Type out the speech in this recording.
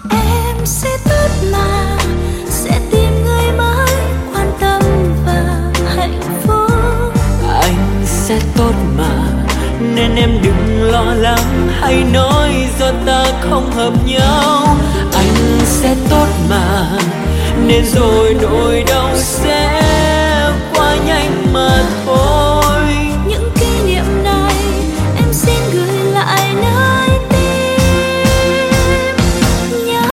Em sẽ tốt mà, sẽ tìm người mới quan tâm và hạnh phúc. Anh sẽ tốt mà, nên em đừng lo lắng hay nói do ta không hợp nhau. Anh sẽ tốt mà, nên rồi nỗi đau